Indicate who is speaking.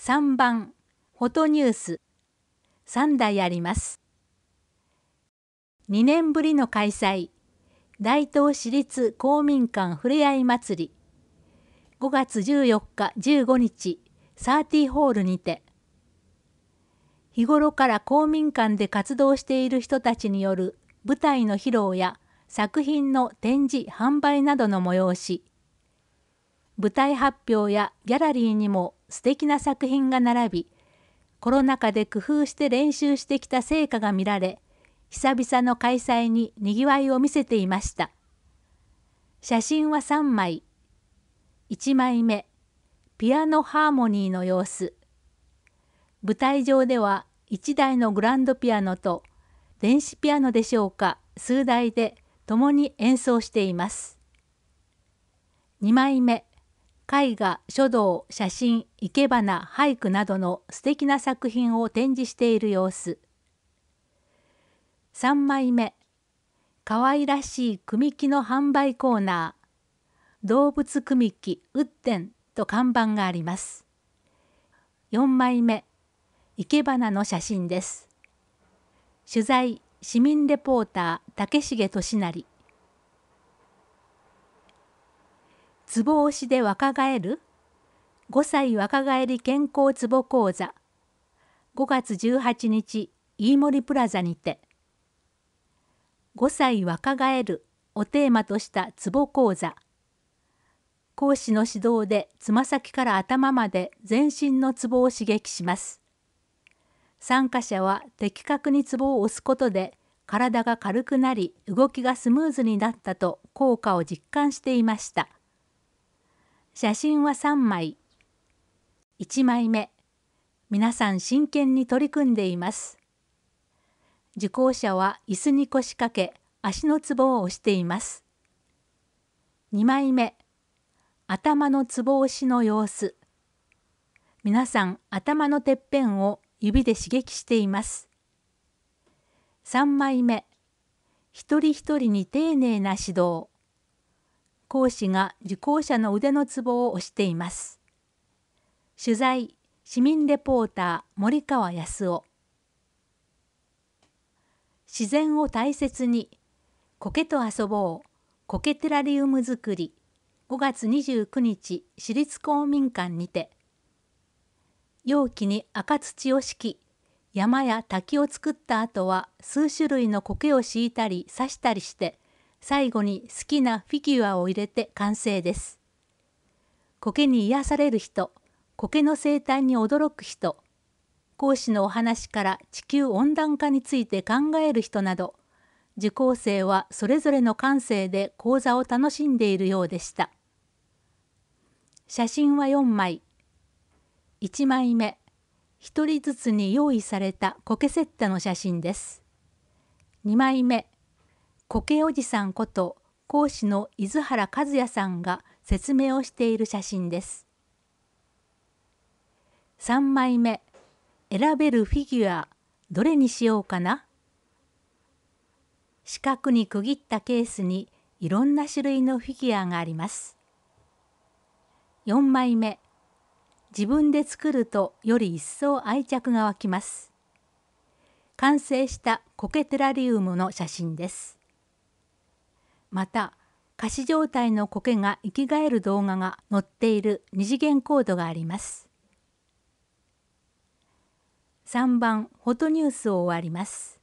Speaker 1: 3番フォトニュース3台あります。2年ぶりの開催、大東市立公民館ふれあい祭り、5月14日15日サーティホールにて、日頃から公民館で活動している人たちによる舞台の披露や作品の展示販売などの催し、舞台発表やギャラリーにも素敵な作品が並び、コロナ禍で工夫して練習してきた成果が見られ、久々の開催ににぎわいを見せていました。写真は3枚。1枚目、ピアノハーモニーの様子。舞台上では1台のグランドピアノと電子ピアノでしょうか、数台で共に演奏しています。2枚目、絵画、書道、写真、生け花、俳句などの素敵な作品を展示している様子。3枚目、かわいらしい組木の販売コーナー、動物組木ウッデンと看板があります。4枚目、生け花の写真です。取材、市民レポーター、竹重俊成。壺押しで若返る ?5 歳若返り健康壺講座。5月18日、飯森プラザにて。5歳若返るをテーマとした壺講座。講師の指導でつま先から頭まで全身のツボを刺激します。参加者は的確にツボを押すことで体が軽くなり動きがスムーズになったと効果を実感していました。写真は3枚。1枚目、皆さん真剣に取り組んでいます。受講者は椅子に腰掛け足のツボを押しています。2枚目、頭のツボ押しの様子。皆さん頭のてっぺんを指で刺激しています。3枚目、一人一人に丁寧な指導。講師が受講者の腕のツボを押しています。取材、市民レポーター森川康夫。自然を大切に、苔と遊ぼう、苔テラリウム作り、5月29日、市立公民館にて。容器に赤土を敷き、山や滝を作った後は数種類の苔を敷いたり刺したりして、最後に好きなフィギュアを入れて完成です。苔に癒される人、苔の生態に驚く人、講師のお話から地球温暖化について考える人など、受講生はそれぞれの感性で講座を楽しんでいるようでした。写真は4枚。1枚目、1人ずつに用意された苔セッタの写真です。2枚目、苔おじさんこと講師の伊豆原和也さんが説明をしている写真です。3枚目、選べるフィギュア、どれにしようかな。四角に区切ったケースにいろんな種類のフィギュアがあります。4枚目、自分で作るとより一層愛着が湧きます。完成した苔テラリウムの写真です。また、仮死状態の苔が生き返る動画が載っている二次元コードがあります。3番フォトニュースを終わります。